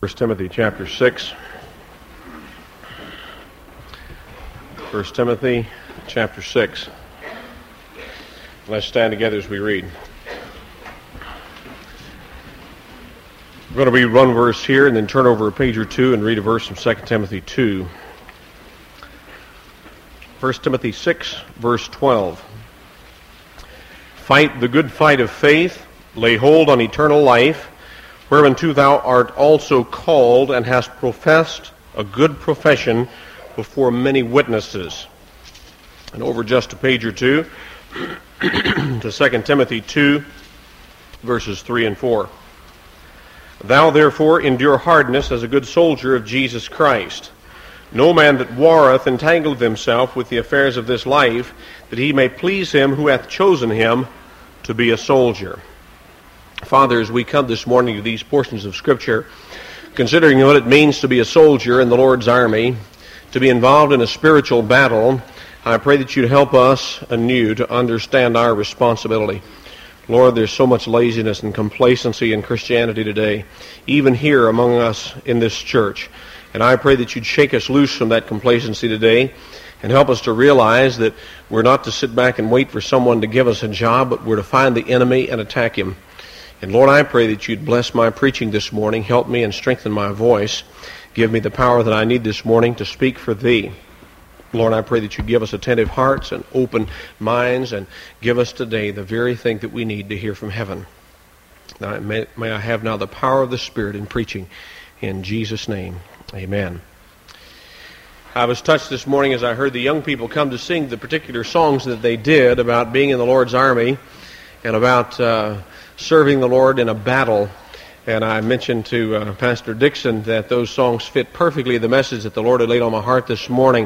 1 Timothy chapter 6. 1 Timothy chapter 6. Let's stand together as we read. We're going to read one verse here and then turn over a page or two and read a verse from 2 Timothy 2. 1 Timothy 6, verse 12. Fight the good fight of faith, lay hold on eternal life, whereunto thou art also called, and hast professed a good profession before many witnesses. And over just a page or two to 2 Timothy 2, verses 3 and 4. Thou therefore endure hardness as a good soldier of Jesus Christ. No man that warreth entangleth himself with the affairs of this life, that he may please him who hath chosen him to be a soldier. Father, as we come this morning to these portions of Scripture, considering what it means to be a soldier in the Lord's army, to be involved in a spiritual battle, I pray that you'd help us anew to understand our responsibility. Lord, there's so much laziness and complacency in Christianity today, even here among us in this church. And I pray that you'd shake us loose from that complacency today and help us to realize that we're not to sit back and wait for someone to give us a job, but we're to find the enemy and attack him. And Lord, I pray that you'd bless my preaching this morning, help me and strengthen my voice. Give me the power that I need this morning to speak for thee. Lord, I pray that you give us attentive hearts and open minds and give us today the very thing that we need to hear from heaven. Now, may I have now the power of the Spirit in preaching. In Jesus' name, amen. I was touched this morning as I heard the young people come to sing the particular songs that they did about being in the Lord's army and about serving the Lord in a battle. And I mentioned to Pastor Dixon that those songs fit perfectly the message that the Lord had laid on my heart this morning.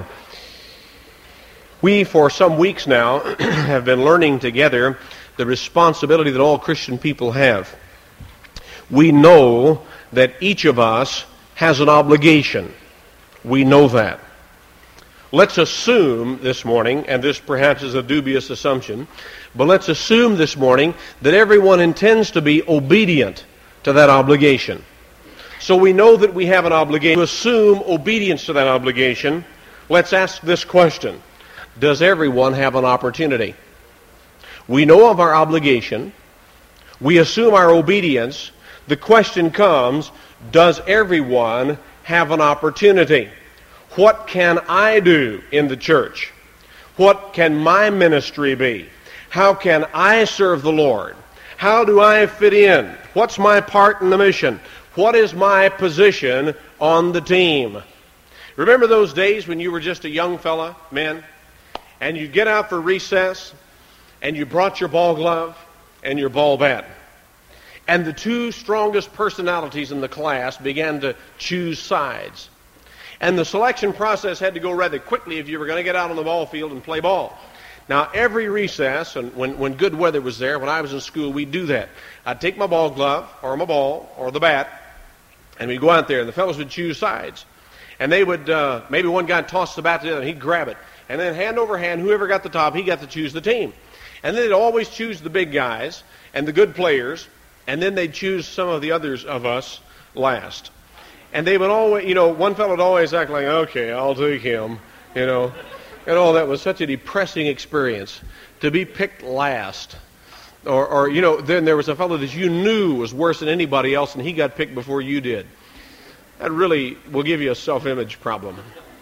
We, for some weeks now, have been learning together the responsibility that all Christian people have. We know that each of us has an obligation. We know that. Let's assume this morning, and this perhaps is a dubious assumption, but let's assume this morning that everyone intends to be obedient to that obligation. So we know that we have an obligation. To assume obedience to that obligation, let's ask this question. Does everyone have an opportunity? We know of our obligation. We assume our obedience. The question comes, does everyone have an opportunity? What can I do in the church? What can my ministry be? How can I serve the Lord? How do I fit in? What's my part in the mission? What is my position on the team? Remember those days when you were just a young fella, men, and you'd get out for recess, and you brought your ball glove and your ball bat. And the two strongest personalities in the class began to choose sides. And the selection process had to go rather quickly if you were going to get out on the ball field and play ball. Now, every recess, and when good weather was there, when I was in school, we'd do that. I'd take my ball glove, or my ball, or the bat, and we'd go out there, and the fellows would choose sides. And they would, maybe one guy tossed the bat to the other, and he'd grab it. And then hand over hand, whoever got the top, he got to choose the team. And then they'd always choose the big guys and the good players, and then they'd choose some of the others of us last. And they would always, one fellow would always act like, okay, I'll take him, And all that was such a depressing experience, to be picked last. Or then there was a fellow that you knew was worse than anybody else, and he got picked before you did. That really will give you a self-image problem.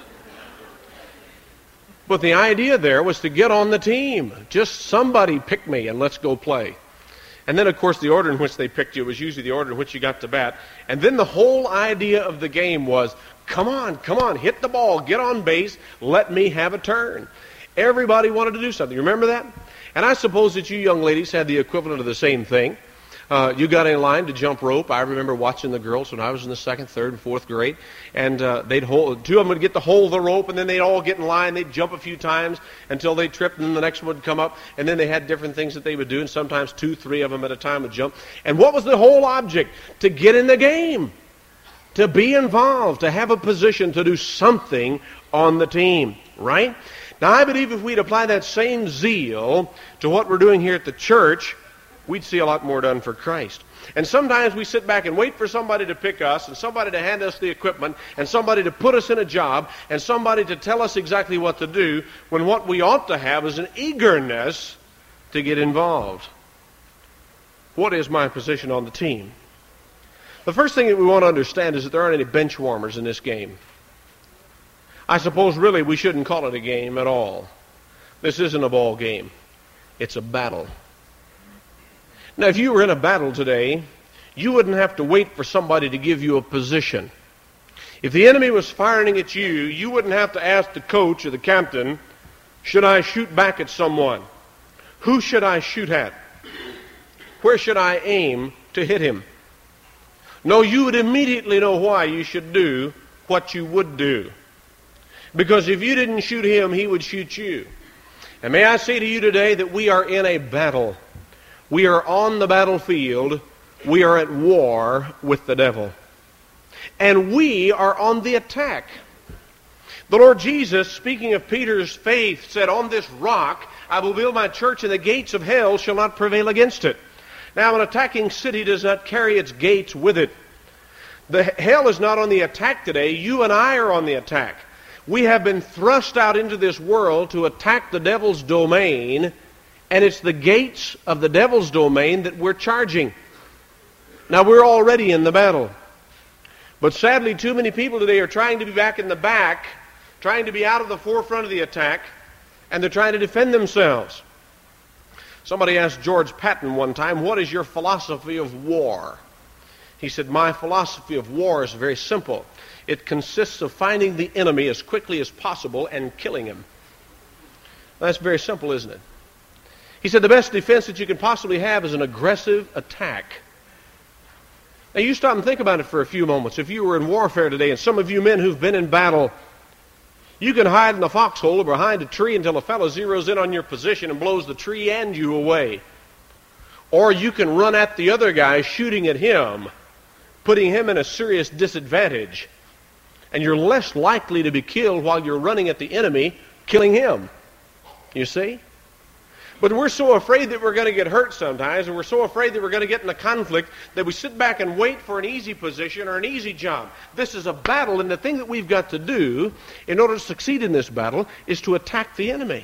But the idea there was to get on the team. Just somebody pick me and let's go play. And then, of course, the order in which they picked you was usually the order in which you got to bat. And then the whole idea of the game was, come on, hit the ball, get on base, let me have a turn. Everybody wanted to do something. Remember that? And I suppose that you young ladies had the equivalent of the same thing. You got in line to jump rope. I remember watching the girls when I was in the 2nd, 3rd, and 4th grade. And two of them would get to hold the rope, and then they'd all get in line. They'd jump a few times until they tripped, and then the next one would come up. And then they had different things that they would do, and sometimes 2, 3 of them at a time would jump. And what was the whole object? To get in the game, to be involved, to have a position, to do something on the team, right? Now, I believe if we'd apply that same zeal to what we're doing here at the church, we'd see a lot more done for Christ. And sometimes we sit back and wait for somebody to pick us, and somebody to hand us the equipment, and somebody to put us in a job, and somebody to tell us exactly what to do, when what we ought to have is an eagerness to get involved. What is my position on the team? The first thing that we want to understand is that there aren't any bench warmers in this game. I suppose really we shouldn't call it a game at all. This isn't a ball game. It's a battle. Now, if you were in a battle today, you wouldn't have to wait for somebody to give you a position. If the enemy was firing at you, you wouldn't have to ask the coach or the captain, should I shoot back at someone? Who should I shoot at? Where should I aim to hit him? No, you would immediately know why you should do what you would do. Because if you didn't shoot him, he would shoot you. And may I say to you today that we are in a battle. We are on the battlefield. We are at war with the devil. And we are on the attack. The Lord Jesus, speaking of Peter's faith, said, on this rock I will build my church, and the gates of hell shall not prevail against it. Now, an attacking city does not carry its gates with it. Hell is not on the attack today. You and I are on the attack. We have been thrust out into this world to attack the devil's domain, and it's the gates of the devil's domain that we're charging. Now, we're already in the battle. But sadly, too many people today are trying to be back in the back, trying to be out of the forefront of the attack, and they're trying to defend themselves. Somebody asked George Patton one time, what is your philosophy of war? He said, my philosophy of war is very simple. It consists of finding the enemy as quickly as possible and killing him. That's very simple, isn't it? He said the best defense that you can possibly have is an aggressive attack. Now you stop and think about it for a few moments. If you were in warfare today, and some of you men who've been in battle, you can hide in the foxhole or behind a tree until a fellow zeroes in on your position and blows the tree and you away. Or you can run at the other guy shooting at him, putting him in a serious disadvantage. And you're less likely to be killed while you're running at the enemy, killing him. You see? But we're so afraid that we're going to get hurt sometimes, and we're so afraid that we're going to get in a conflict, that we sit back and wait for an easy position or an easy job. This is a battle, and the thing that we've got to do in order to succeed in this battle is to attack the enemy.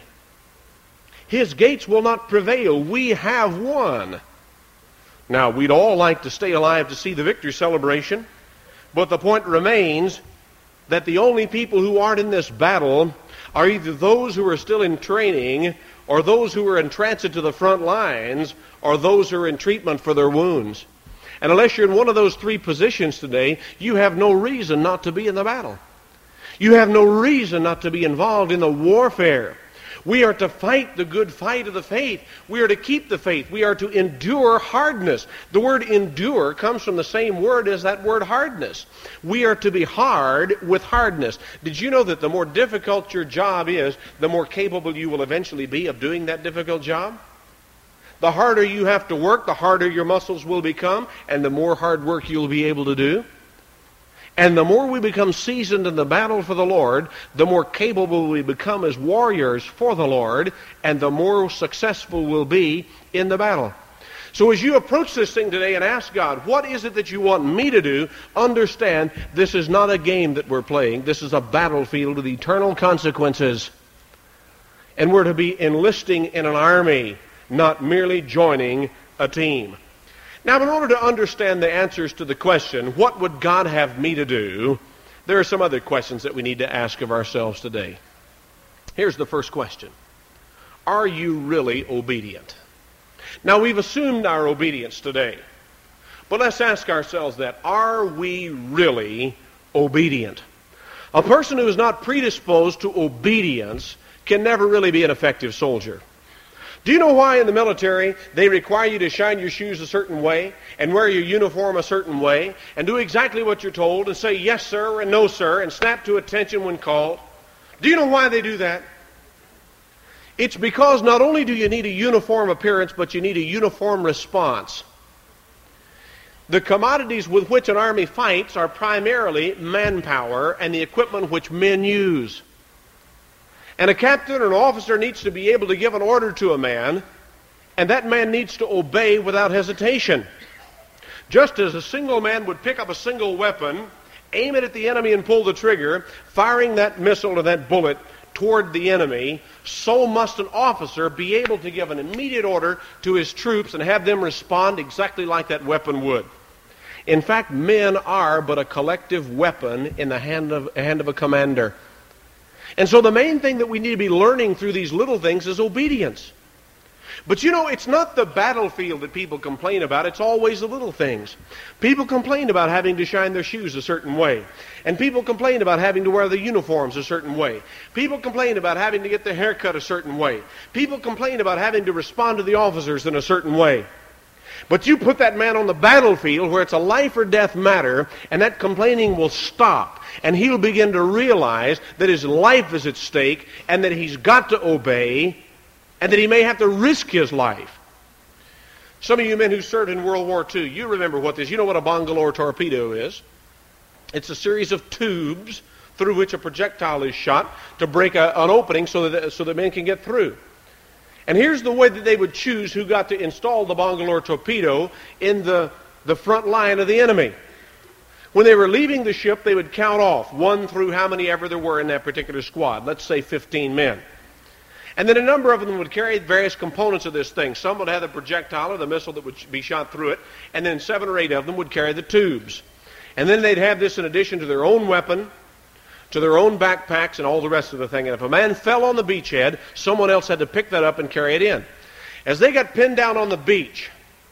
His gates will not prevail. We have won. Now, we'd all like to stay alive to see the victory celebration, but the point remains that the only people who aren't in this battle are either those who are still in training, or those who are in transit to the front lines, or those who are in treatment for their wounds. And unless you're in one of those three positions today, you have no reason not to be in the battle. You have no reason not to be involved in the warfare. We are to fight the good fight of the faith. We are to keep the faith. We are to endure hardness. The word endure comes from the same word as that word hardness. We are to be hard with hardness. Did you know that the more difficult your job is, the more capable you will eventually be of doing that difficult job? The harder you have to work, the harder your muscles will become, and the more hard work you'll be able to do. And the more we become seasoned in the battle for the Lord, the more capable we become as warriors for the Lord, and the more successful we'll be in the battle. So as you approach this thing today and ask God, what is it that you want me to do? Understand, this is not a game that we're playing. This is a battlefield with eternal consequences. And we're to be enlisting in an army, not merely joining a team. Now, in order to understand the answers to the question, what would God have me to do, there are some other questions that we need to ask of ourselves today. Here's the first question. Are you really obedient? Now, we've assumed our obedience today. But let's ask ourselves that. Are we really obedient? A person who is not predisposed to obedience can never really be an effective soldier. Do you know why in the military they require you to shine your shoes a certain way and wear your uniform a certain way and do exactly what you're told and say yes sir and no sir and snap to attention when called? Do you know why they do that? It's because not only do you need a uniform appearance, but you need a uniform response. The commodities with which an army fights are primarily manpower and the equipment which men use. And a captain or an officer needs to be able to give an order to a man, and that man needs to obey without hesitation. Just as a single man would pick up a single weapon, aim it at the enemy and pull the trigger, firing that missile or that bullet toward the enemy, so must an officer be able to give an immediate order to his troops and have them respond exactly like that weapon would. In fact, men are but a collective weapon in the hand of a commander. And so the main thing that we need to be learning through these little things is obedience. But you know, it's not the battlefield that people complain about. It's always the little things. People complain about having to shine their shoes a certain way. And people complain about having to wear their uniforms a certain way. People complain about having to get their hair cut a certain way. People complain about having to respond to the officers in a certain way. But you put that man on the battlefield where it's a life or death matter, and that complaining will stop. And he'll begin to realize that his life is at stake and that he's got to obey and that he may have to risk his life. Some of you men who served in World War II, you remember what this is. You know what a Bangalore torpedo is. It's a series of tubes through which a projectile is shot to break an opening so that men can get through. And here's the way that they would choose who got to install the Bangalore torpedo in the front line of the enemy. When they were leaving the ship, they would count off, one through how many ever there were in that particular squad. Let's say 15 men. And then a number of them would carry various components of this thing. Some would have the projectile or the missile that would be shot through it, and then 7 or 8 of them would carry the tubes. And then they'd have this in addition to their own weapon, to their own backpacks, and all the rest of the thing. And if a man fell on the beachhead, someone else had to pick that up and carry it in. As they got pinned down on the beach,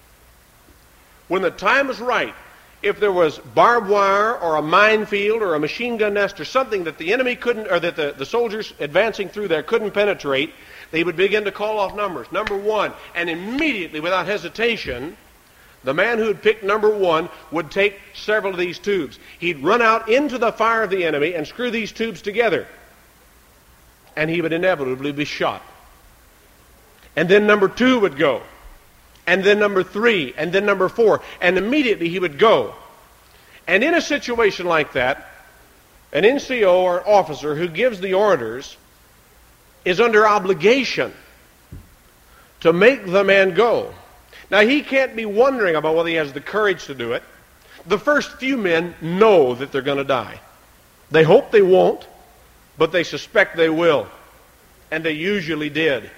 when the time was right, if there was barbed wire or a minefield or a machine gun nest or something that the enemy couldn't, or that the soldiers advancing through there couldn't penetrate, they would begin to call off numbers. Number 1, and immediately, without hesitation, the man who had picked number 1 would take several of these tubes. He'd run out into the fire of the enemy and screw these tubes together. And he would inevitably be shot. And then number 2 would go. And then number 3, and then number 4. And immediately he would go. And in a situation like that, an NCO or officer who gives the orders is under obligation to make the man go. Now, he can't be wondering about whether he has the courage to do it. The first few men know that they're going to die. They hope they won't, but they suspect they will. And they usually did.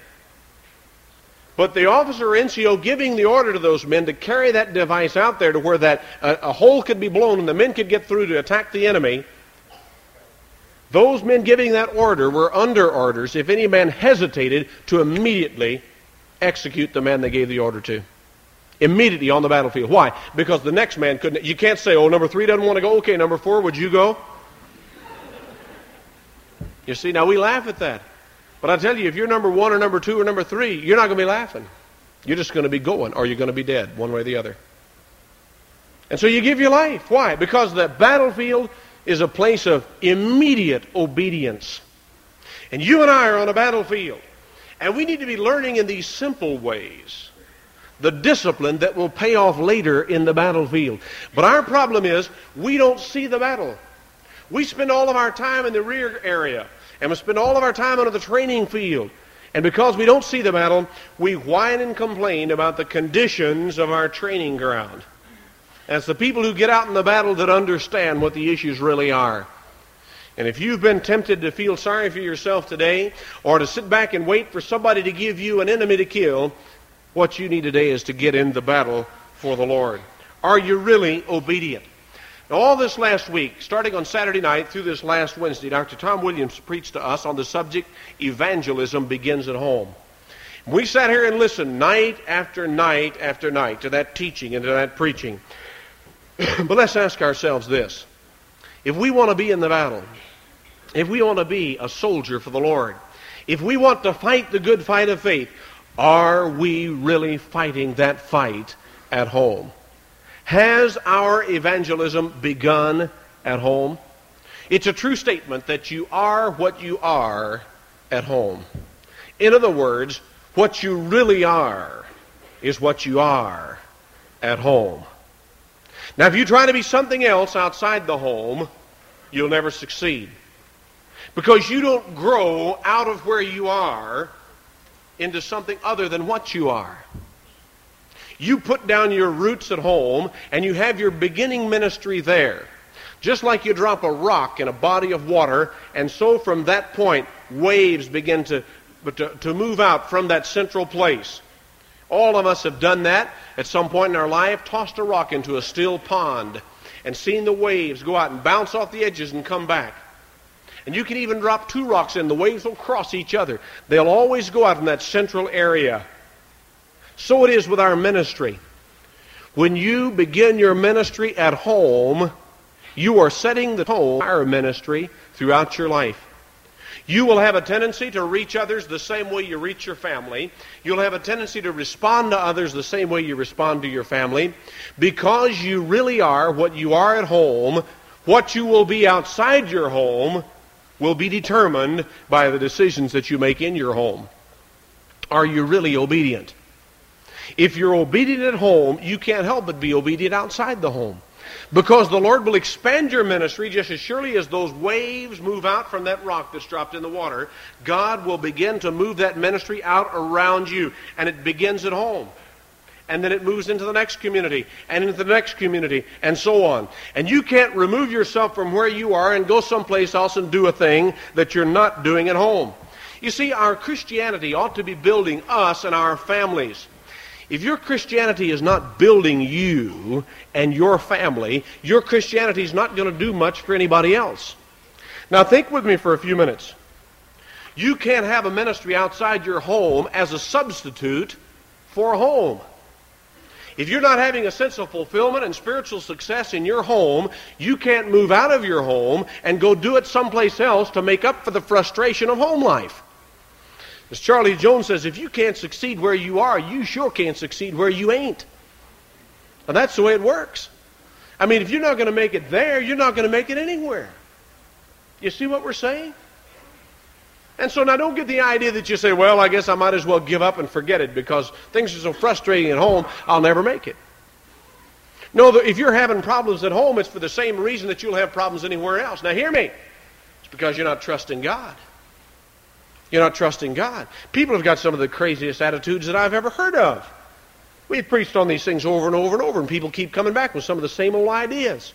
But the officer or NCO giving the order to those men to carry that device out there to where that a hole could be blown and the men could get through to attack the enemy, those men giving that order were under orders if any man hesitated to immediately execute the man they gave the order to. Immediately on the battlefield. Why? Because the next man couldn't. You can't say, oh, number 3 doesn't want to go. Okay, number 4, would you go? You see, now we laugh at that. But I tell you, if you're number 1 or number 2 or number 3, you're not going to be laughing. You're just going to be going, or you're going to be dead, one way or the other. And so you give your life. Why? Because the battlefield is a place of immediate obedience. And you and I are on a battlefield. And we need to be learning in these simple ways the discipline that will pay off later in the battlefield. But our problem is we don't see the battle. We spend all of our time in the rear area, and we spend all of our time under the training field. And because we don't see the battle, we whine and complain about the conditions of our training ground. And it's the people who get out in the battle that understand what the issues really are. And if you've been tempted to feel sorry for yourself today, or to sit back and wait for somebody to give you an enemy to kill, what you need today is to get in the battle for the Lord. Are you really obedient? Now, all this last week, starting on Saturday night through this last Wednesday, Dr. Tom Williams preached to us on the subject, Evangelism Begins at Home. We sat here and listened night after night after night to that teaching and to that preaching. But let's ask ourselves this. If we want to be in the battle, if we want to be a soldier for the Lord, if we want to fight the good fight of faith, are we really fighting that fight at home? Has our evangelism begun at home? It's a true statement that you are what you are at home. In other words, what you really are is what you are at home. Now, if you try to be something else outside the home, you'll never succeed. Because you don't grow out of where you are into something other than what you are. You put down your roots at home, and you have your beginning ministry there. Just like you drop a rock in a body of water, and so from that point, waves begin to move out from that central place. All of us have done that at some point in our life, tossed a rock into a still pond, and seen the waves go out and bounce off the edges and come back. And you can even drop 2 rocks in, the waves will cross each other. They'll always go out in that central area. So it is with our ministry. When you begin your ministry at home, you are setting the tone for our ministry throughout your life. You will have a tendency to reach others the same way you reach your family. You'll have a tendency to respond to others the same way you respond to your family. Because you really are what you are at home, what you will be outside your home will be determined by the decisions that you make in your home. Are you really obedient? If you're obedient at home, you can't help but be obedient outside the home. Because the Lord will expand your ministry just as surely as those waves move out from that rock that's dropped in the water. God will begin to move that ministry out around you. And it begins at home. And then it moves into the next community, and into the next community, and so on. And you can't remove yourself from where you are and go someplace else and do a thing that you're not doing at home. You see, our Christianity ought to be building us and our families. If your Christianity is not building you and your family, your Christianity is not going to do much for anybody else. Now think with me for a few minutes. You can't have a ministry outside your home as a substitute for a home. If you're not having a sense of fulfillment and spiritual success in your home, you can't move out of your home and go do it someplace else to make up for the frustration of home life. As Charlie Jones says, if you can't succeed where you are, you sure can't succeed where you ain't. And that's the way it works. I mean, if you're not going to make it there, you're not going to make it anywhere. You see what we're saying? And so now don't get the idea that you say, well, I guess I might as well give up and forget it because things are so frustrating at home, I'll never make it. No, if you're having problems at home, it's for the same reason that you'll have problems anywhere else. Now hear me. It's because you're not trusting God. You're not trusting God. People have got some of the craziest attitudes that I've ever heard of. We've preached on these things over and over and over, and people keep coming back with some of the same old ideas.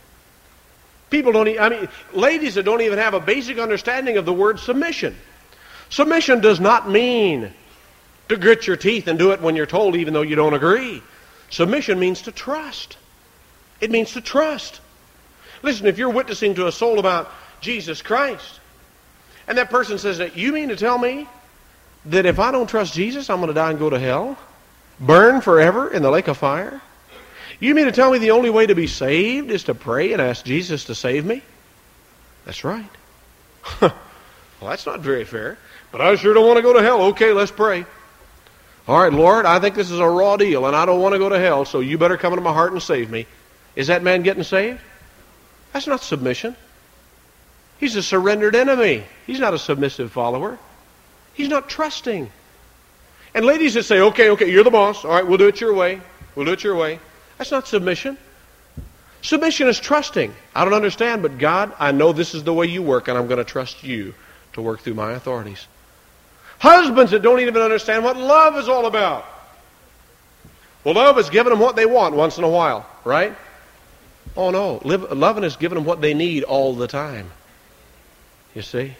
People ladies that don't even have a basic understanding of the word submission. Submission does not mean to grit your teeth and do it when you're told even though you don't agree. Submission means to trust. It means to trust. Listen, if you're witnessing to a soul about Jesus Christ, and that person says, you mean to tell me that if I don't trust Jesus, I'm going to die and go to hell? Burn forever in the lake of fire? You mean to tell me the only way to be saved is to pray and ask Jesus to save me? That's right. Well, that's not very fair. But I sure don't want to go to hell. Okay, let's pray. All right, Lord, I think this is a raw deal, and I don't want to go to hell, so you better come into my heart and save me. Is that man getting saved? That's not submission. He's a surrendered enemy. He's not a submissive follower. He's not trusting. And ladies that say, okay, you're the boss. All right, we'll do it your way. We'll do it your way. That's not submission. Submission is trusting. I don't understand, but God, I know this is the way you work, and I'm going to trust you to work through my authorities. Husbands that don't even understand what love is all about. Well, love is giving them what they want once in a while, right? Oh, no. Loving is giving them what they need all the time. You see?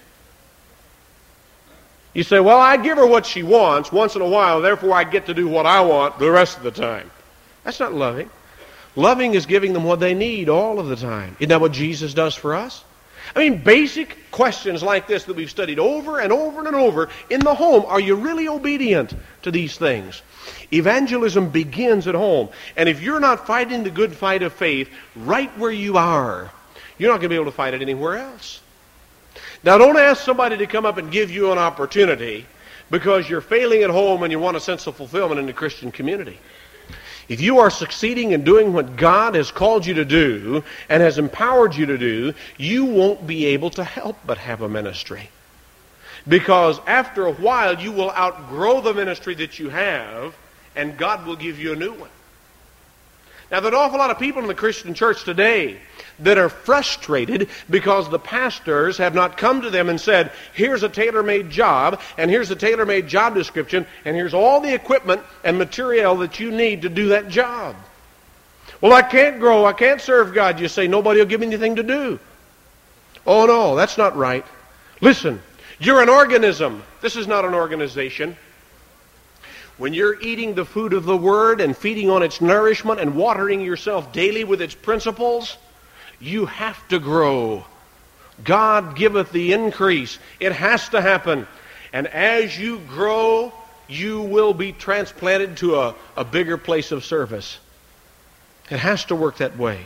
You say, well, I give her what she wants once in a while, therefore I get to do what I want the rest of the time. That's not loving. Loving is giving them what they need all of the time. Isn't that what Jesus does for us? I mean, basic questions like this that we've studied over and over and over in the home. Are you really obedient to these things? Evangelism begins at home. And if you're not fighting the good fight of faith right where you are, you're not going to be able to fight it anywhere else. Now, don't ask somebody to come up and give you an opportunity because you're failing at home and you want a sense of fulfillment in the Christian community. If you are succeeding in doing what God has called you to do and has empowered you to do, you won't be able to help but have a ministry. Because after a while, you will outgrow the ministry that you have, and God will give you a new one. Now, there are an awful lot of people in the Christian church today that are frustrated because the pastors have not come to them and said, here's a tailor-made job, and here's a tailor-made job description, and here's all the equipment and material that you need to do that job. Well, I can't grow, I can't serve God. You say, nobody will give me anything to do. Oh, no, that's not right. Listen, you're an organism. This is not an organization. When you're eating the food of the Word and feeding on its nourishment and watering yourself daily with its principles, you have to grow. God giveth the increase. It has to happen. And as you grow, you will be transplanted to a bigger place of service. It has to work that way.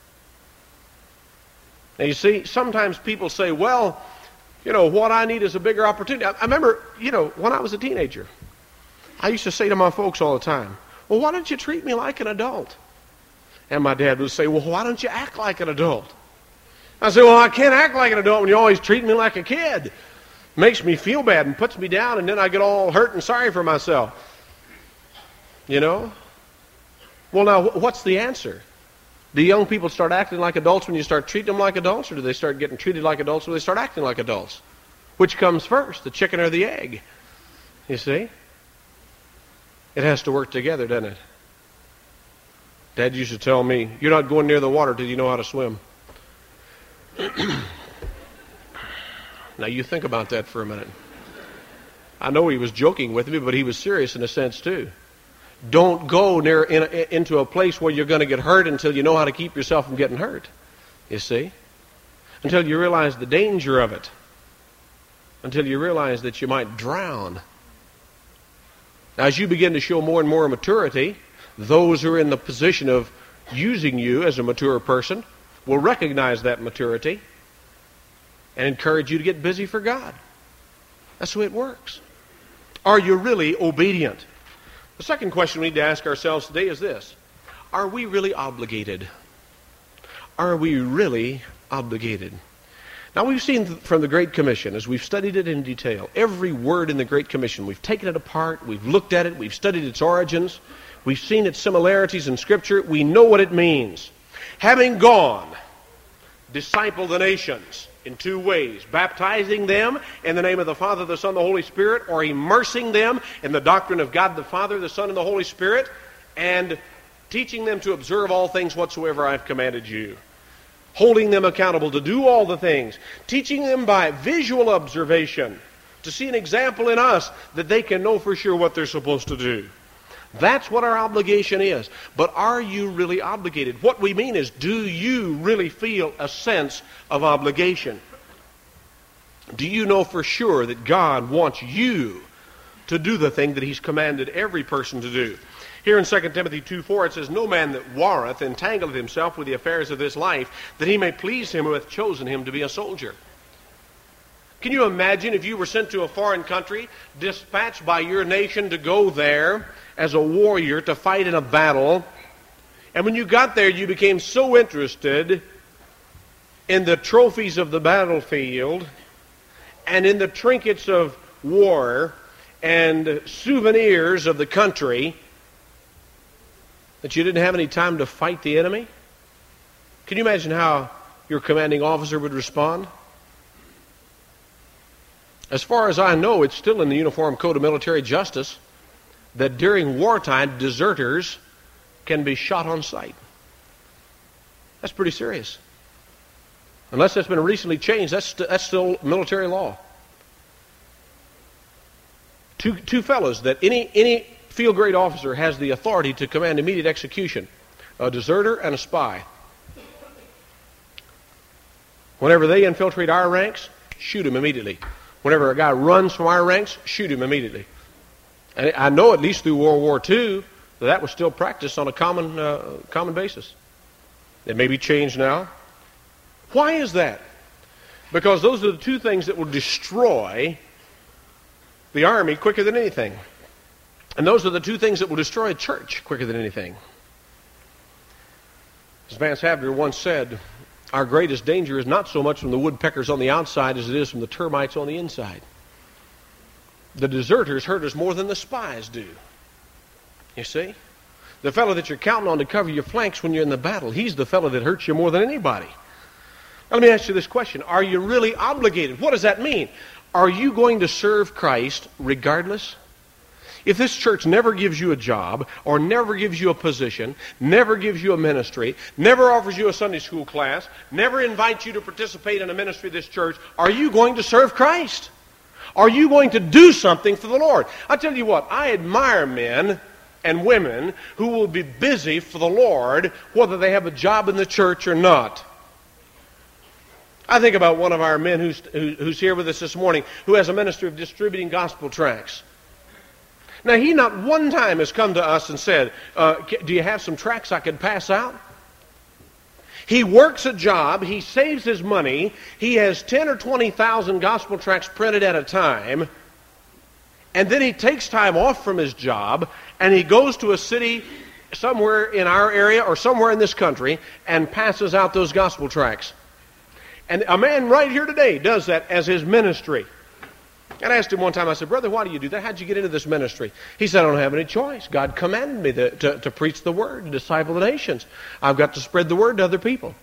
Now you see, sometimes people say, well, what I need is a bigger opportunity. I remember, when I was a teenager, I used to say to my folks all the time, well, why don't you treat me like an adult? And my dad would say, well, why don't you act like an adult? I said, well, I can't act like an adult when you always treat me like a kid. Makes me feel bad and puts me down, and then I get all hurt and sorry for myself. Well, now, what's the answer? Do young people start acting like adults when you start treating them like adults, or do they start getting treated like adults when they start acting like adults? Which comes first, the chicken or the egg? You see? It has to work together, doesn't it? Dad used to tell me, you're not going near the water till you know how to swim. Now you think about that for a minute. I know he was joking with me, but he was serious in a sense too. Don't go into a place where you're going to get hurt until you know how to keep yourself from getting hurt. You see? Until you realize the danger of it. Until you realize that you might drown. Now, as you begin to show more and more maturity, those who are in the position of using you as a mature person will recognize that maturity and encourage you to get busy for God. That's the way it works. Are you really obedient? The second question we need to ask ourselves today is this. Are we really obligated? Are we really obligated? Now, we've seen from the Great Commission, as we've studied it in detail, every word in the Great Commission. We've taken it apart, we've looked at it, we've studied its origins, we've seen its similarities in Scripture, we know what it means. Having gone, disciple the nations in two ways, baptizing them in the name of the Father, the Son, and the Holy Spirit, or immersing them in the doctrine of God the Father, the Son, and the Holy Spirit, and teaching them to observe all things whatsoever I have commanded you. Holding them accountable to do all the things, teaching them by visual observation, to see an example in us that they can know for sure what they're supposed to do. That's what our obligation is. But are you really obligated? What we mean is, do you really feel a sense of obligation? Do you know for sure that God wants you to do the thing that He's commanded every person to do? Here in 2 Timothy 2:4 it says, no man that warreth entangleth himself with the affairs of this life, that he may please him who hath chosen him to be a soldier. Can you imagine if you were sent to a foreign country, dispatched by your nation to go there as a warrior to fight in a battle, and when you got there you became so interested in the trophies of the battlefield and in the trinkets of war and souvenirs of the country that you didn't have any time to fight the enemy? Can you imagine how your commanding officer would respond? As far as I know, it's still in the Uniform Code of Military Justice that during wartime, deserters can be shot on sight. That's pretty serious. Unless that's been recently changed, that's still military law. Two fellows that any field grade officer has the authority to command immediate execution: a deserter and a spy. Whenever they infiltrate our ranks, shoot him immediately. Whenever a guy runs from our ranks, shoot him immediately. And I know at least through World War II that was still practiced on a common basis. It may be changed now. Why is that? Because those are the two things that will destroy the army quicker than anything. And those are the two things that will destroy a church quicker than anything. As Vance Havner once said, our greatest danger is not so much from the woodpeckers on the outside as it is from the termites on the inside. The deserters hurt us more than the spies do. You see? The fellow that you're counting on to cover your flanks when you're in the battle, he's the fellow that hurts you more than anybody. Now, let me ask you this question. Are you really obligated? What does that mean? Are you going to serve Christ regardless? If this church never gives you a job, or never gives you a position, never gives you a ministry, never offers you a Sunday school class, never invites you to participate in a ministry of this church, are you going to serve Christ? Are you going to do something for the Lord? I tell you what, I admire men and women who will be busy for the Lord, whether they have a job in the church or not. I think about one of our men who's here with us this morning, who has a ministry of distributing gospel tracts. Now, he not one time has come to us and said, do you have some tracts I could pass out? He works a job, he saves his money, he has 10 or 20,000 gospel tracts printed at a time, and then he takes time off from his job, and he goes to a city somewhere in our area or somewhere in this country and passes out those gospel tracts. And a man right here today does that as his ministry. And I asked him one time, I said, brother, why do you do that? How'd you get into this ministry? He said, I don't have any choice. God commanded me to preach the word, to disciple the nations. I've got to spread the word to other people.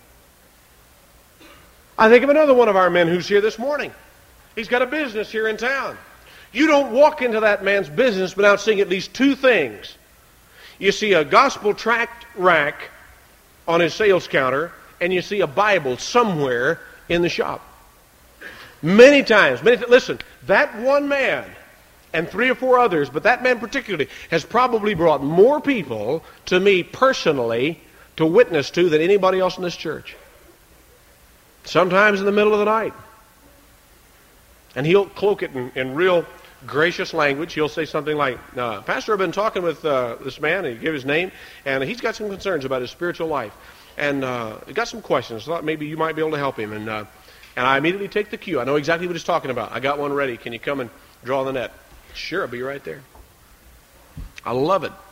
I think of another one of our men who's here this morning. He's got a business here in town. You don't walk into that man's business without seeing at least two things. You see a gospel tract rack on his sales counter, and you see a Bible somewhere in the shop. Many times, listen, that one man and 3 or 4 others, but that man particularly, has probably brought more people to me personally to witness to than anybody else in this church. Sometimes in the middle of the night. And he'll cloak it in real gracious language. He'll say something like, Pastor, I've been talking with this man, and he gave his name, and he's got some concerns about his spiritual life. And he got some questions. I thought maybe you might be able to help him. And I immediately take the cue. I know exactly what he's talking about. I got one ready. Can you come and draw the net? Sure, I'll be right there. I love it.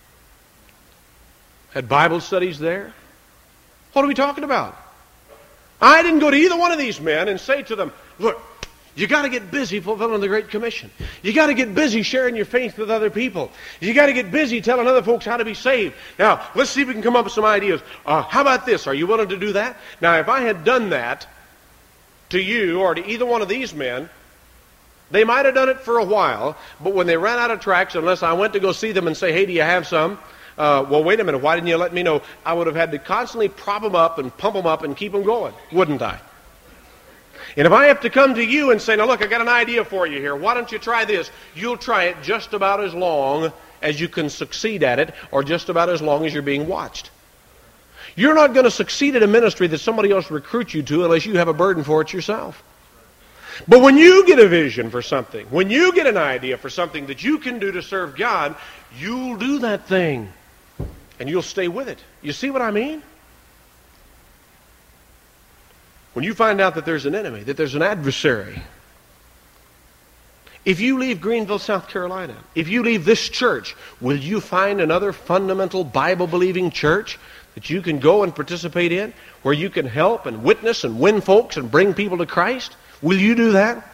Had Bible studies there. What are we talking about? I didn't go to either one of these men and say to them, look, you got to get busy fulfilling the Great Commission. You got to get busy sharing your faith with other people. You got to get busy telling other folks how to be saved. Now, let's see if we can come up with some ideas. How about this? Are you willing to do that? Now, if I had done that to you or to either one of these men, they might have done it for a while, but when they ran out of tracts, unless I went to go see them and say, hey, do you have some? Well, wait a minute, why didn't you let me know? I would have had to constantly prop them up and pump them up and keep them going, wouldn't I? And if I have to come to you and say, now look, I got an idea for you here. Why don't you try this? You'll try it just about as long as you can succeed at it, or just about as long as you're being watched. You're not going to succeed at a ministry that somebody else recruits you to unless you have a burden for it yourself. But when you get a vision for something, when you get an idea for something that you can do to serve God, you'll do that thing. And you'll stay with it. You see what I mean? When you find out that there's an enemy, that there's an adversary, if you leave Greenville, South Carolina, if you leave this church, will you find another fundamental Bible-believing church that you can go and participate in, where you can help and witness and win folks and bring people to Christ? Will you do that?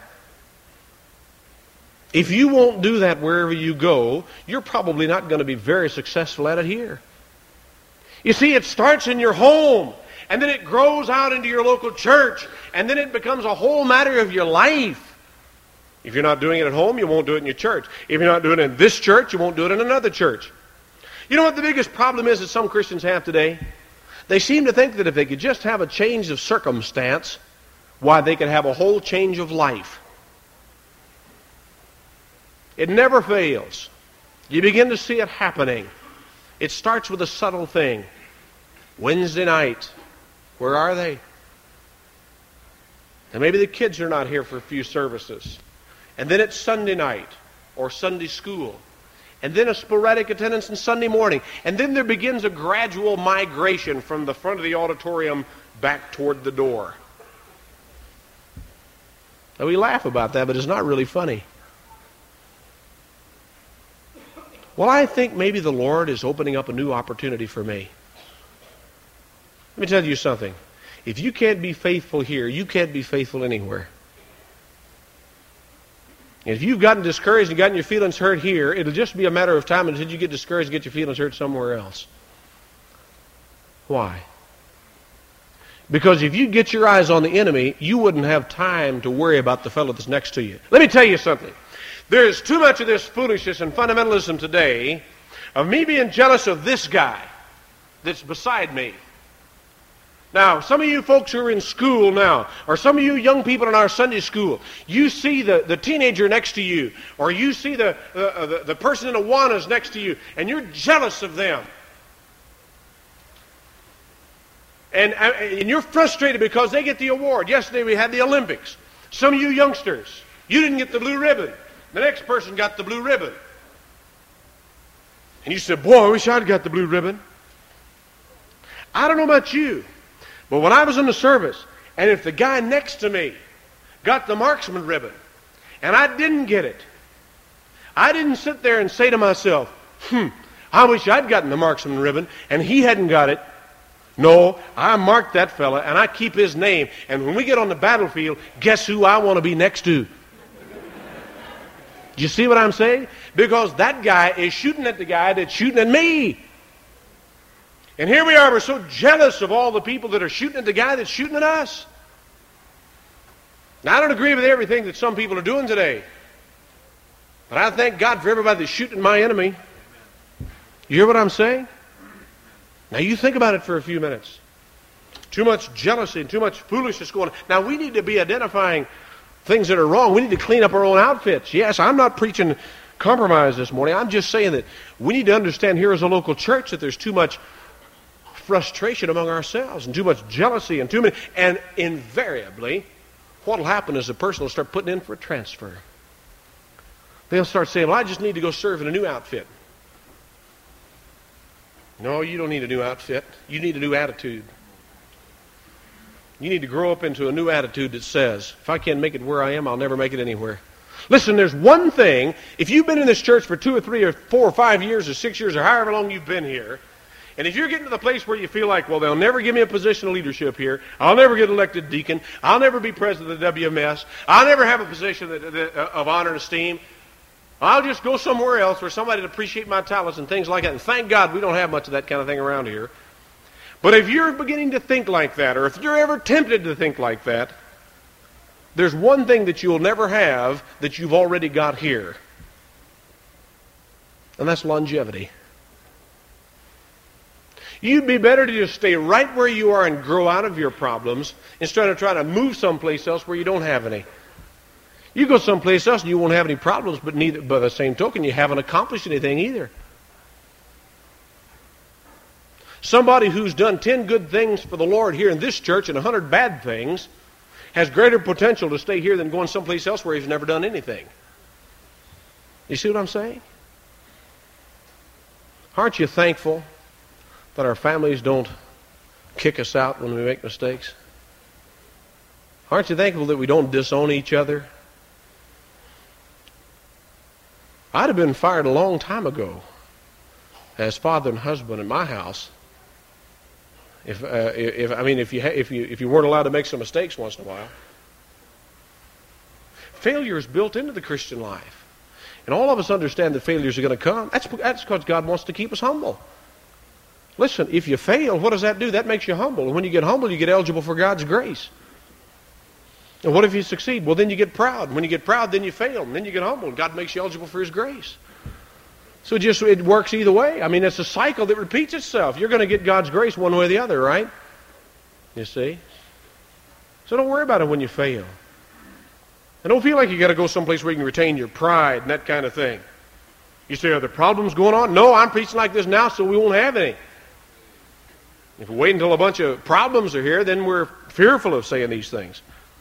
If you won't do that wherever you go, you're probably not going to be very successful at it here. You see, it starts in your home, and then it grows out into your local church, and then it becomes a whole matter of your life. If you're not doing it at home, you won't do it in your church. If you're not doing it in this church, you won't do it in another church. You know what the biggest problem is that some Christians have today? They seem to think that if they could just have a change of circumstance, why, they could have a whole change of life. It never fails. You begin to see it happening. It starts with a subtle thing. Wednesday night, where are they? And maybe the kids are not here for a few services. And then it's Sunday night or Sunday school. And then a sporadic attendance on Sunday morning. And then there begins a gradual migration from the front of the auditorium back toward the door. Now, we laugh about that, but it's not really funny. Well, I think maybe the Lord is opening up a new opportunity for me. Let me tell you something. If you can't be faithful here, you can't be faithful anywhere. And if you've gotten discouraged and gotten your feelings hurt here, it'll just be a matter of time until you get discouraged and get your feelings hurt somewhere else. Why? Because if you get your eyes on the enemy, you wouldn't have time to worry about the fellow that's next to you. Let me tell you something. There's too much of this foolishness and fundamentalism today of me being jealous of this guy that's beside me. Now, some of you folks who are in school now, or some of you young people in our Sunday school, you see the teenager next to you, or you see the person in Awanas next to you, and you're jealous of them. And you're frustrated because they get the award. Yesterday we had the Olympics. Some of you youngsters, you didn't get the blue ribbon. The next person got the blue ribbon. And you said, boy, I wish I'd got the blue ribbon. I don't know about you, but when I was in the service, and if the guy next to me got the marksman ribbon, and I didn't get it, I didn't sit there and say to myself, I wish I'd gotten the marksman ribbon, and he hadn't got it. No, I marked that fella, and I keep his name, and when we get on the battlefield, guess who I want to be next to? Do you see what I'm saying? Because that guy is shooting at the guy that's shooting at me. And here we are, we're so jealous of all the people that are shooting at the guy that's shooting at us. Now, I don't agree with everything that some people are doing today. But I thank God for everybody that's shooting my enemy. You hear what I'm saying? Now, you think about it for a few minutes. Too much jealousy and too much foolishness going on. Now, we need to be identifying things that are wrong. We need to clean up our own outfits. Yes, I'm not preaching compromise this morning. I'm just saying that we need to understand here as a local church that there's too much frustration among ourselves and too much jealousy and too many. And invariably, what will happen is the person will start putting in for a transfer. They'll start saying, well, I just need to go serve in a new outfit. No, you don't need a new outfit. You need a new attitude. You need to grow up into a new attitude that says, if I can't make it where I am, I'll never make it anywhere. Listen, there's one thing. If you've been in this church for 2 or 3 or 4 or 5 years or 6 years or however long you've been here, and if you're getting to the place where you feel like, well, they'll never give me a position of leadership here, I'll never get elected deacon, I'll never be president of the WMS, I'll never have a position of honor and esteem, I'll just go somewhere else where somebody would appreciate my talents and things like that. And thank God we don't have much of that kind of thing around here. But if you're beginning to think like that, or if you're ever tempted to think like that, there's one thing that you'll never have that you've already got here. And that's longevity. You'd be better to just stay right where you are and grow out of your problems instead of trying to move someplace else where you don't have any. You go someplace else and you won't have any problems, but by the same token, you haven't accomplished anything either. Somebody who's done 10 good things for the Lord here in this church and 100 bad things has greater potential to stay here than going someplace else where he's never done anything. You see what I'm saying? Aren't you thankful that our families don't kick us out when we make mistakes? Aren't you thankful that we don't disown each other? I'd have been fired a long time ago as father and husband in my house if you weren't allowed to make some mistakes once in a while. Failure is built into the Christian life. And all of us understand that failures are going to come. That's because God wants to keep us humble. Listen, if you fail, what does that do? That makes you humble. And when you get humble, you get eligible for God's grace. And what if you succeed? Well, then you get proud. When you get proud, then you fail. And then you get humble. And God makes you eligible for His grace. So it works either way. I mean, it's a cycle that repeats itself. You're going to get God's grace one way or the other, right? You see? So don't worry about it when you fail. And don't feel like you got to go someplace where you can retain your pride and that kind of thing. You say, are there problems going on? No, I'm preaching like this now, so we won't have any. If we wait until a bunch of problems are here, then we're fearful of saying these things.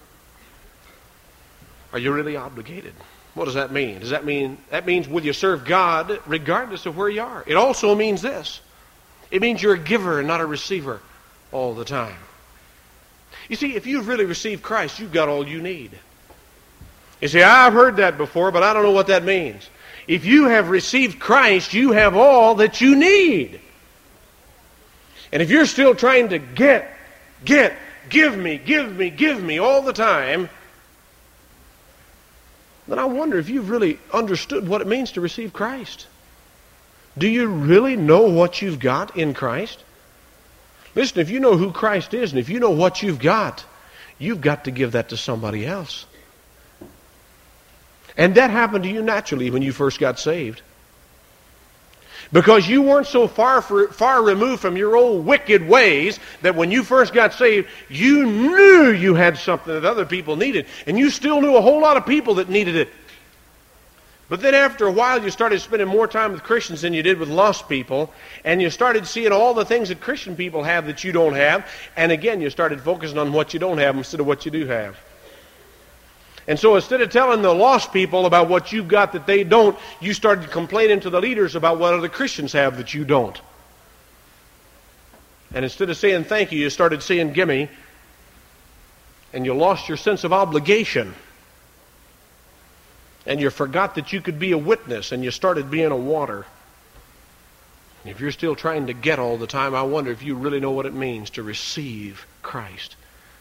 Are you really obligated? What does that mean? That means will you serve God regardless of where you are? It also means this. It means you're a giver and not a receiver all the time. You see, if you've really received Christ, you've got all you need. You see, I've heard that before, but I don't know what that means. If you have received Christ, you have all that you need. And if you're still trying to give me all the time, then I wonder if you've really understood what it means to receive Christ. Do you really know what you've got in Christ? Listen, if you know who Christ is and if you know what you've got to give that to somebody else. And that happened to you naturally when you first got saved. Because you weren't so far removed from your old wicked ways that when you first got saved, you knew you had something that other people needed. And you still knew a whole lot of people that needed it. But then after a while, you started spending more time with Christians than you did with lost people. And you started seeing all the things that Christian people have that you don't have. And again, you started focusing on what you don't have instead of what you do have. And so instead of telling the lost people about what you've got that they don't, you started complaining to the leaders about what other Christians have that you don't. And instead of saying thank you, you started saying gimme. And you lost your sense of obligation. And you forgot that you could be a witness, and you started being a water. And if you're still trying to get all the time, I wonder if you really know what it means to receive Christ.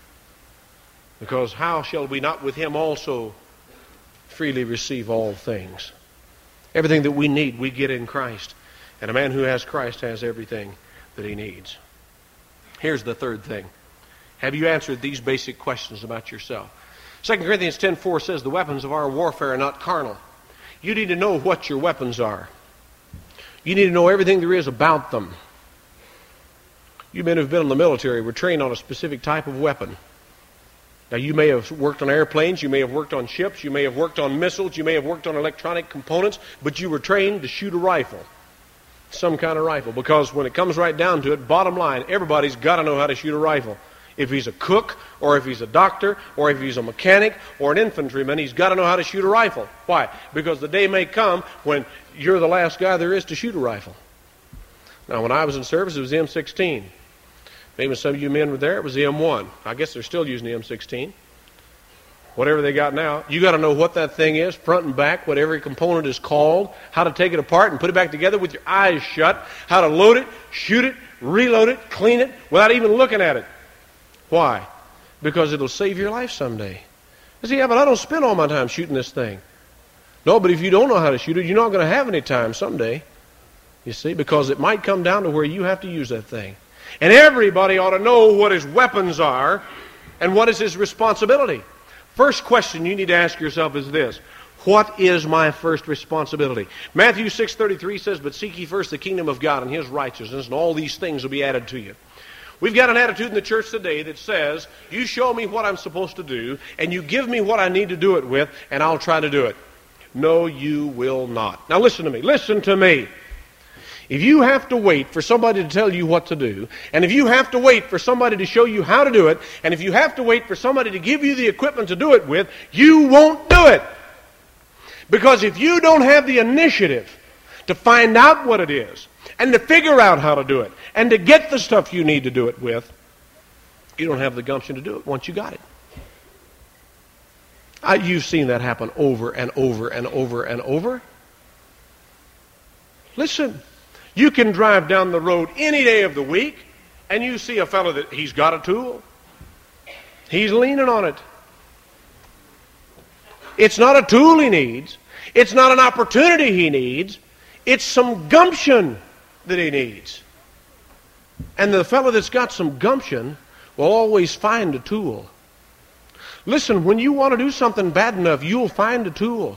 Because how shall we not with Him also freely receive all things? Everything that we need, we get in Christ. And a man who has Christ has everything that he needs. Here's the third thing. Have you answered these basic questions about yourself? 2 Corinthians 10:4 says the weapons of our warfare are not carnal. You need to know what your weapons are. You need to know everything there is about them. You men who've been in the military were trained on a specific type of weapon. Now you may have worked on airplanes, you may have worked on ships, you may have worked on missiles, you may have worked on electronic components, but you were trained to shoot a rifle. Some kind of rifle. Because when it comes right down to it, bottom line, everybody's got to know how to shoot a rifle. If he's a cook, or if he's a doctor, or if he's a mechanic, or an infantryman, he's got to know how to shoot a rifle. Why? Because the day may come when you're the last guy there is to shoot a rifle. Now, when I was in service, it was the M16. Maybe some of you men were there, it was the M1. I guess they're still using the M16. Whatever they got now, you got to know what that thing is, front and back, what every component is called, how to take it apart and put it back together with your eyes shut, how to load it, shoot it, reload it, clean it, without even looking at it. Why? Because it'll save your life someday. You say, yeah, but I don't spend all my time shooting this thing. No, but if you don't know how to shoot it, you're not going to have any time someday. You see, because it might come down to where you have to use that thing. And everybody ought to know what his weapons are and what is his responsibility. First question you need to ask yourself is this. What is my first responsibility? Matthew 6:33 says, but seek ye first the kingdom of God and His righteousness, and all these things will be added to you. We've got an attitude in the church today that says, you show me what I'm supposed to do, and you give me what I need to do it with, and I'll try to do it. No, you will not. Now listen to me. Listen to me. If you have to wait for somebody to tell you what to do, and if you have to wait for somebody to show you how to do it, and if you have to wait for somebody to give you the equipment to do it with, you won't do it. Because if you don't have the initiative to find out what it is, and to figure out how to do it, and to get the stuff you need to do it with, you don't have the gumption to do it once you got it. You've seen that happen over and over and over and over. Listen, you can drive down the road any day of the week, and you see a fellow that he's got a tool. He's leaning on it. It's not a tool he needs. It's not an opportunity he needs. It's some gumption that he needs. And the fellow that's got some gumption will always find a tool. Listen, when you want to do something bad enough, you'll find a tool.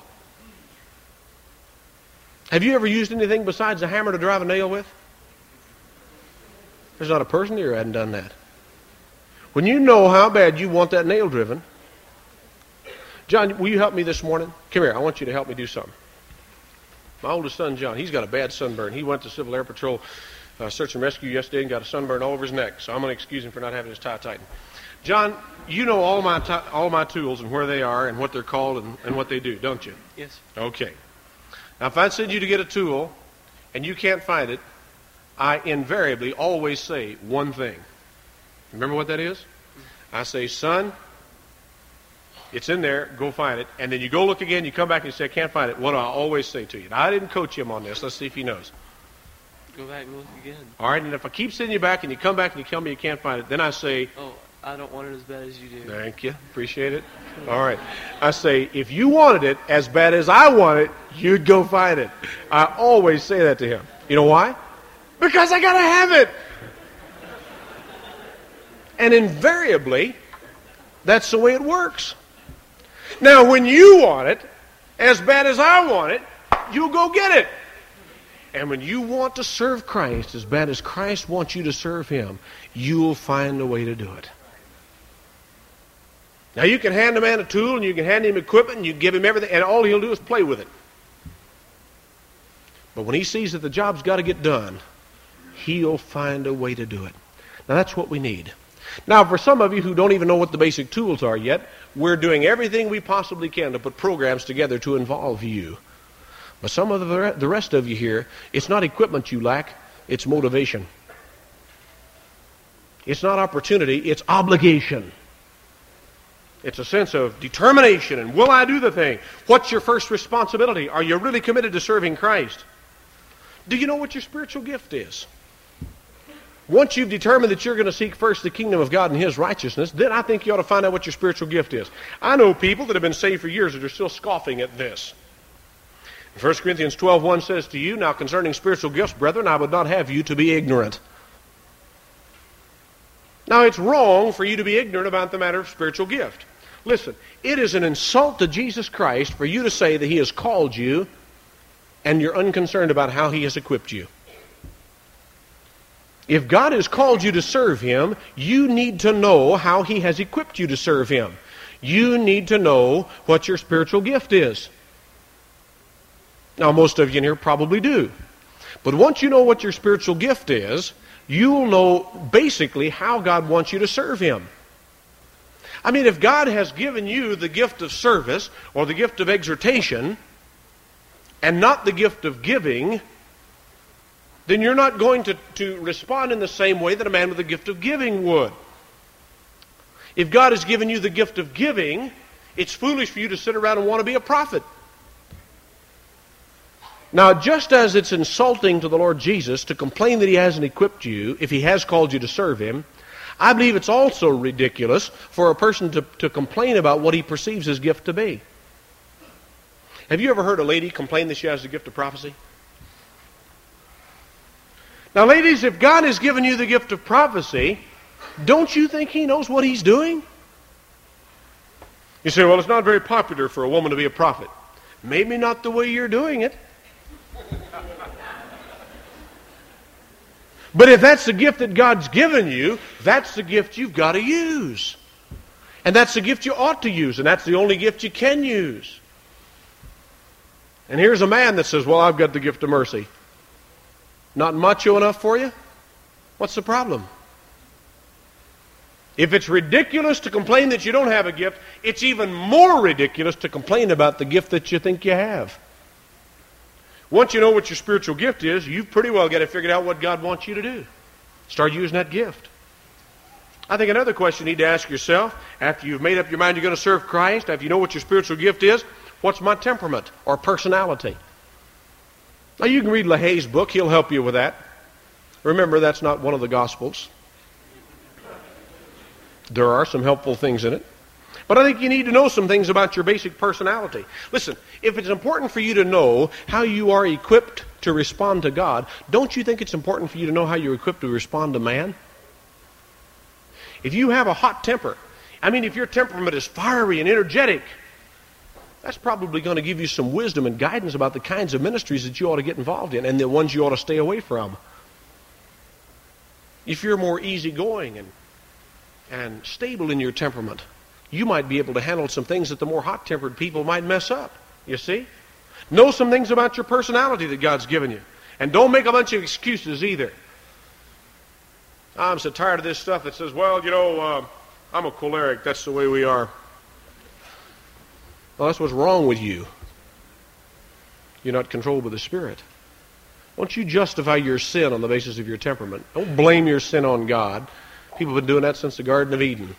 Have you ever used anything besides a hammer to drive a nail with? There's not a person here who hadn't done that. When you know how bad you want that nail driven, John, will you help me this morning? Come here, I want you to help me do something. My oldest son, John, he's got a bad sunburn. He went to Civil Air Patrol search and rescue yesterday and got a sunburn all over his neck, so I'm going to excuse him for not having his tie tightened. John, you know all my tools and where they are and what they're called and what they do, don't you? Yes. Okay. Now, if I send you to get a tool and you can't find it, I invariably always say one thing. Remember what that is? I say, son, it's in there, go find it. And then you go look again, you come back and you say, I can't find it. What do I always say to you? Now, I didn't coach him on this. Let's see if he knows. Go back and look again. All right, and if I keep sending you back and you come back and you tell me you can't find it, then I say, I don't want it as bad as you do. Thank you. Appreciate it. All right. I say, if you wanted it as bad as I want it, you'd go find it. I always say that to him. You know why? Because I got to have it. And invariably, that's the way it works. Now, when you want it as bad as I want it, you'll go get it. And when you want to serve Christ as bad as Christ wants you to serve Him, you'll find a way to do it. Now, you can hand a man a tool, and you can hand him equipment, and you give him everything, and all he'll do is play with it. But when he sees that the job's got to get done, he'll find a way to do it. Now, that's what we need. Now, for some of you who don't even know what the basic tools are yet, we're doing everything we possibly can to put programs together to involve you. But some of the rest of you here, it's not equipment you lack, it's motivation. It's not opportunity, it's obligation. It's a sense of determination and will I do the thing? What's your first responsibility? Are you really committed to serving Christ? Do you know what your spiritual gift is? Once you've determined that you're going to seek first the kingdom of God and His righteousness, then I think you ought to find out what your spiritual gift is. I know people that have been saved for years that are still scoffing at this. 1 Corinthians 12:1 says to you, now concerning spiritual gifts, brethren, I would not have you to be ignorant. Now, it's wrong for you to be ignorant about the matter of spiritual gift. Listen, it is an insult to Jesus Christ for you to say that He has called you and you're unconcerned about how He has equipped you. If God has called you to serve Him, you need to know how He has equipped you to serve Him. You need to know what your spiritual gift is. Now, most of you in here probably do. But once you know what your spiritual gift is, you'll know basically how God wants you to serve Him. I mean, if God has given you the gift of service or the gift of exhortation and not the gift of giving, then you're not going to respond in the same way that a man with the gift of giving would. If God has given you the gift of giving, it's foolish for you to sit around and want to be a prophet. Now, just as it's insulting to the Lord Jesus to complain that He hasn't equipped you, if He has called you to serve Him, I believe it's also ridiculous for a person to complain about what he perceives his gift to be. Have you ever heard a lady complain that she has the gift of prophecy? Now, ladies, if God has given you the gift of prophecy, don't you think He knows what He's doing? You say, well, it's not very popular for a woman to be a prophet. Maybe not the way you're doing it. But if that's the gift that God's given you, that's the gift you've got to use. And that's the gift you ought to use, and that's the only gift you can use. And here's a man that says, well, I've got the gift of mercy. Not macho enough for you? What's the problem? If it's ridiculous to complain that you don't have a gift, it's even more ridiculous to complain about the gift that you think you have. Once you know what your spiritual gift is, you've pretty well got to figure out what God wants you to do. Start using that gift. I think another question you need to ask yourself, after you've made up your mind you're going to serve Christ, after you know what your spiritual gift is, what's my temperament or personality? Now, you can read LaHaye's book. He'll help you with that. Remember, that's not one of the Gospels. There are some helpful things in it. But I think you need to know some things about your basic personality. Listen, if it's important for you to know how you are equipped to respond to God, don't you think it's important for you to know how you're equipped to respond to man? If you have a hot temper, if your temperament is fiery and energetic, that's probably going to give you some wisdom and guidance about the kinds of ministries that you ought to get involved in and the ones you ought to stay away from. If you're more easygoing and stable in your temperament, you might be able to handle some things that the more hot-tempered people might mess up. You see? Know some things about your personality that God's given you. And don't make a bunch of excuses either. I'm so tired of this stuff that says, well, I'm a choleric. That's the way we are. Well, that's what's wrong with you. You're not controlled by the Spirit. Don't you justify your sin on the basis of your temperament. Don't blame your sin on God. People have been doing that since the Garden of Eden.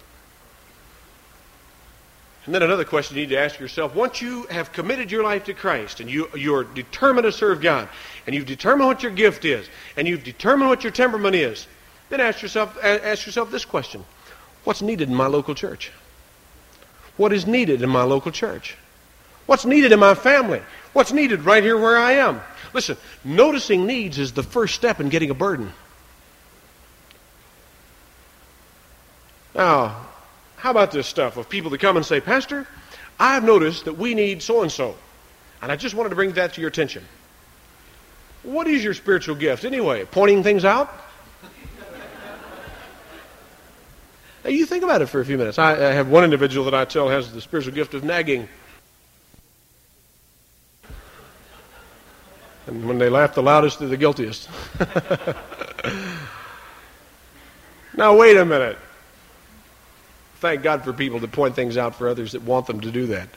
And then another question you need to ask yourself, once you have committed your life to Christ and you're determined to serve God, and you've determined what your gift is, and you've determined what your temperament is, then ask yourself this question. What's needed in my local church? What is needed in my local church? What's needed in my family? What's needed right here where I am? Listen, noticing needs is the first step in getting a burden. Now, how about this stuff of people that come and say, Pastor, I've noticed that we need so-and-so, and I just wanted to bring that to your attention. What is your spiritual gift anyway? Pointing things out? Now, you think about it for a few minutes. I have one individual that I tell has the spiritual gift of nagging. And when they laugh the loudest, they're the guiltiest. Now, wait a minute. Thank God for people that point things out for others that want them to do that.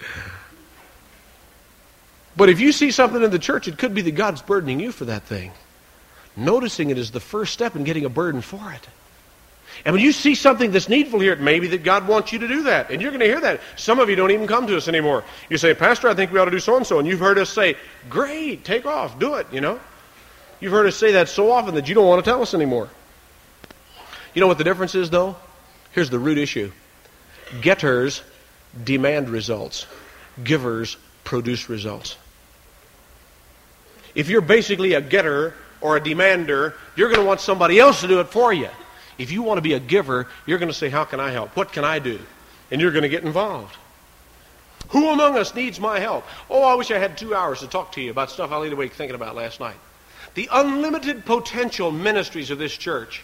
But if you see something in the church, it could be that God's burdening you for that thing. Noticing it is the first step in getting a burden for it. And when you see something that's needful here, it may be that God wants you to do that. And you're going to hear that. Some of you don't even come to us anymore. You say, Pastor, I think we ought to do so-and-so. And you've heard us say, great, take off, do it, You've heard us say that so often that you don't want to tell us anymore. You know what the difference is, though? Here's the root issue. Getters demand results. Givers produce results. If you're basically a getter or a demander, you're going to want somebody else to do it for you. If you want to be a giver, you're going to say, how can I help? What can I do? And you're going to get involved. Who among us needs my help? Oh, I wish I had 2 hours to talk to you about stuff I laid awake thinking about last night. The unlimited potential ministries of this church.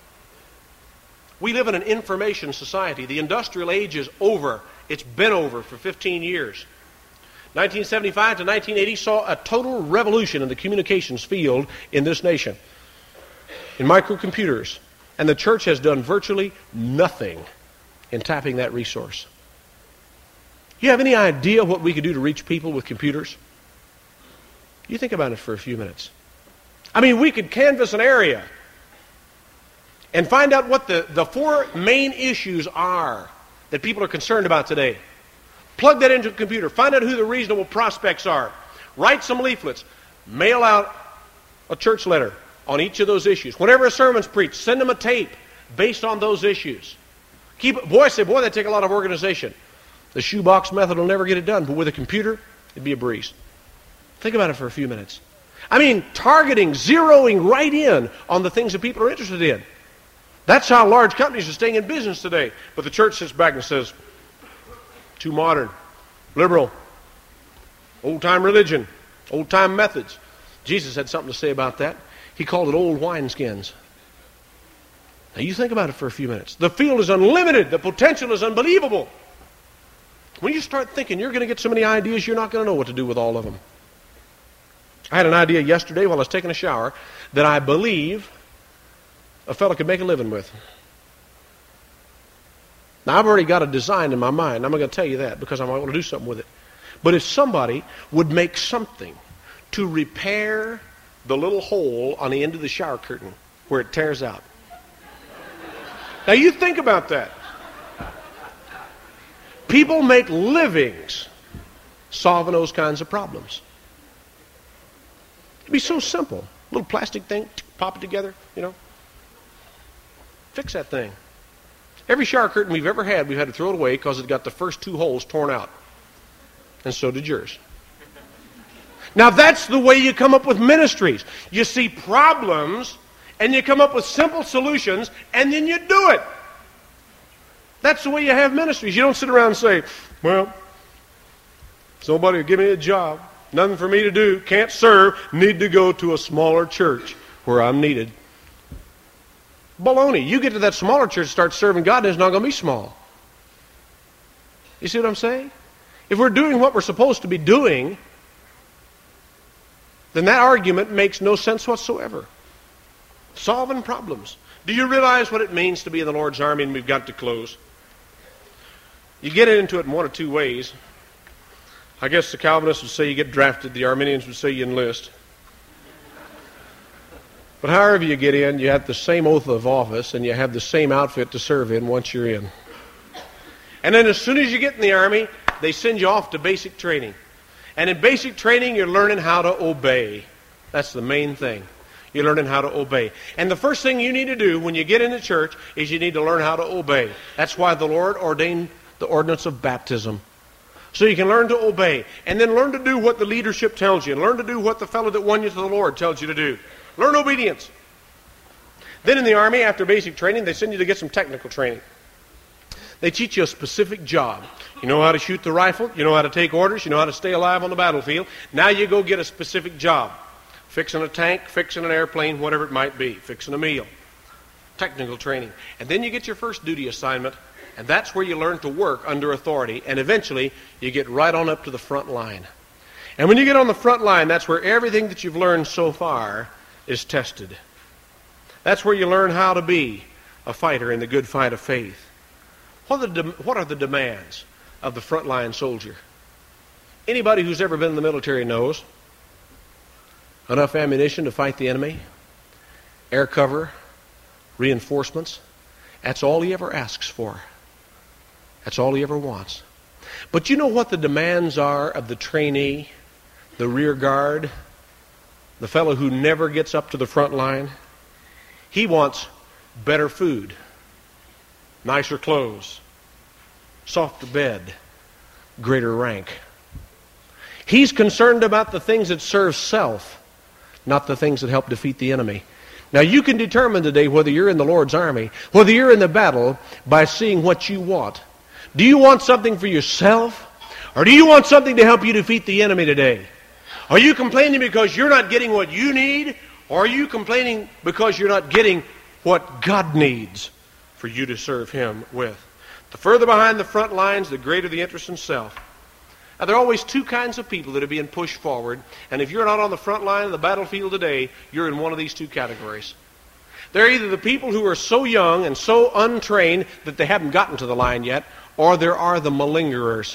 We live in an information society. The industrial age is over. It's been over for 15 years. 1975 to 1980 saw a total revolution in the communications field in this nation. In microcomputers. And the church has done virtually nothing in tapping that resource. You have any idea what we could do to reach people with computers? You think about it for a few minutes. I mean, we could canvass an area and find out what the four main issues are that people are concerned about today. Plug that into a computer. Find out who the reasonable prospects are. Write some leaflets. Mail out a church letter on each of those issues. Whenever a sermon's preached, send them a tape based on those issues. That'd take a lot of organization. The shoebox method will never get it done, but with a computer, it'd be a breeze. Think about it for a few minutes. I mean, targeting, zeroing right in on the things that people are interested in. That's how large companies are staying in business today. But the church sits back and says, too modern, liberal, old-time religion, old-time methods. Jesus had something to say about that. He called it old wineskins. Now you think about it for a few minutes. The field is unlimited. The potential is unbelievable. When you start thinking, you're going to get so many ideas, you're not going to know what to do with all of them. I had an idea yesterday while I was taking a shower that I believe a fellow could make a living with. Now, I've already got a design in my mind. I'm not going to tell you that because I might want to do something with it. But if somebody would make something to repair the little hole on the end of the shower curtain where it tears out. Now, you think about that. People make livings solving those kinds of problems. It'd be so simple. A little plastic thing, pop it together, Fix that thing. Every shower curtain we've ever had, we've had to throw it away because it got the first 2 holes torn out. And so did yours. Now that's the way you come up with ministries. You see problems, and you come up with simple solutions, and then you do it. That's the way you have ministries. You don't sit around and say, well, somebody will give me a job, nothing for me to do, can't serve, need to go to a smaller church where I'm needed. Baloney. You get to that smaller church, start serving God, and it's not going to be small. You see what I'm saying? If we're doing what we're supposed to be doing, then that argument makes no sense whatsoever. Solving problems. Do you realize what it means to be in the Lord's army? And we've got to close. You get into it in one of two ways. I guess the Calvinists would say you get drafted. The Arminians would say you enlist. But however you get in, you have the same oath of office and you have the same outfit to serve in once you're in. And then as soon as you get in the army, they send you off to basic training. And in basic training, you're learning how to obey. That's the main thing. You're learning how to obey. And the first thing you need to do when you get into church is you need to learn how to obey. That's why the Lord ordained the ordinance of baptism. So you can learn to obey. And then learn to do what the leadership tells you. And learn to do what the fellow that won you to the Lord tells you to do. Learn obedience. Then in the Army, after basic training, they send you to get some technical training. They teach you a specific job. You know how to shoot the rifle. You know how to take orders. You know how to stay alive on the battlefield. Now you go get a specific job. Fixing a tank, fixing an airplane, whatever it might be. Fixing a meal. Technical training. And then you get your first duty assignment. And that's where you learn to work under authority. And eventually, you get right on up to the front line. And when you get on the front line, that's where everything that you've learned so far is tested. That's where you learn how to be a fighter in the good fight of faith. What are the demands of the frontline soldier? Anybody who's ever been in the military knows. Enough ammunition to fight the enemy, air cover, reinforcements. That's all he ever asks for. That's all he ever wants. But you know what the demands are of the trainee, the rear guard, the fellow who never gets up to the front line? He wants better food, nicer clothes, softer bed, greater rank. He's concerned about the things that serve self, not the things that help defeat the enemy. Now you can determine today whether you're in the Lord's army, whether you're in the battle, by seeing what you want. Do you want something for yourself? Or do you want something to help you defeat the enemy today? Are you complaining because you're not getting what you need? Or are you complaining because you're not getting what God needs for you to serve Him with? The further behind the front lines, the greater the interest in self. Now, there are always two kinds of people that are being pushed forward. And if you're not on the front line of the battlefield today, you're in one of these two categories. They're either the people who are so young and so untrained that they haven't gotten to the line yet, or there are the malingerers.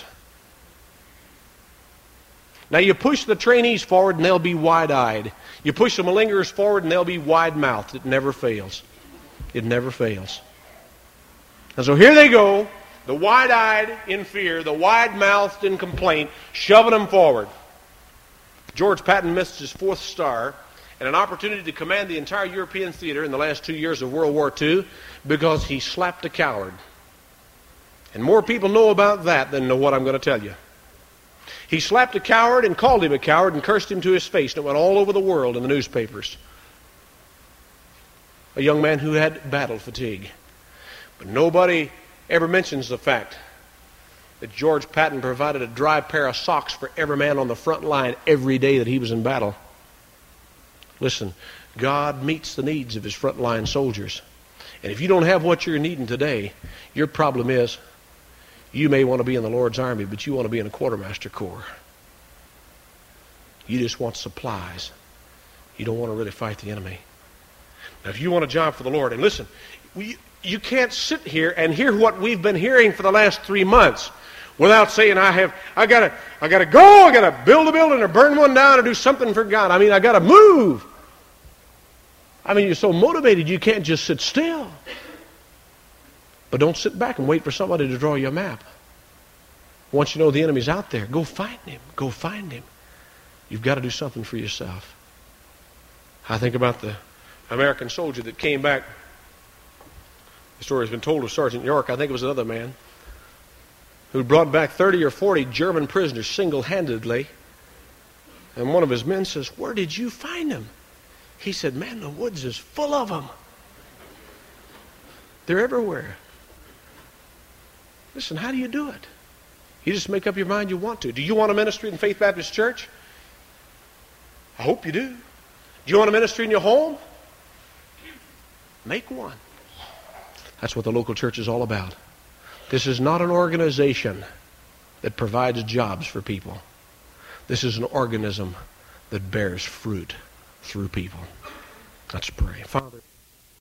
Now, you push the trainees forward and they'll be wide-eyed. You push the malingerers forward and they'll be wide-mouthed. It never fails. It never fails. And so here they go, the wide-eyed in fear, the wide-mouthed in complaint, shoving them forward. George Patton missed his 4th star and an opportunity to command the entire European theater in the last 2 years of World War II because he slapped a coward. And more people know about that than know what I'm going to tell you. He slapped a coward and called him a coward and cursed him to his face, and it went all over the world in the newspapers. A young man who had battle fatigue. But nobody ever mentions the fact that George Patton provided a dry pair of socks for every man on the front line every day that he was in battle. Listen, God meets the needs of His frontline soldiers. And if you don't have what you're needing today, your problem is you may want to be in the Lord's army, but you want to be in a quartermaster corps. You just want supplies. You don't want to really fight the enemy. Now, if you want a job for the Lord, and listen, you can't sit here and hear what we've been hearing for the last 3 months without saying, I gotta go, I gotta build a building or burn one down or do something for God. I mean, I gotta move. I mean, you're so motivated you can't just sit still. But don't sit back and wait for somebody to draw you a map. Once you know the enemy's out there, go find him. Go find him. You've got to do something for yourself. I think about the American soldier that came back. The story has been told of Sergeant York. I think it was another man who brought back 30 or 40 German prisoners single-handedly. And one of his men says, "Where did you find them?" He said, "Man, the woods is full of them. They're everywhere." Listen, how do you do it? You just make up your mind you want to. Do you want a ministry in Faith Baptist Church? I hope you do. Do you want a ministry in your home? Make one. That's what the local church is all about. This is not an organization that provides jobs for people. This is an organism that bears fruit through people. Let's pray. Father.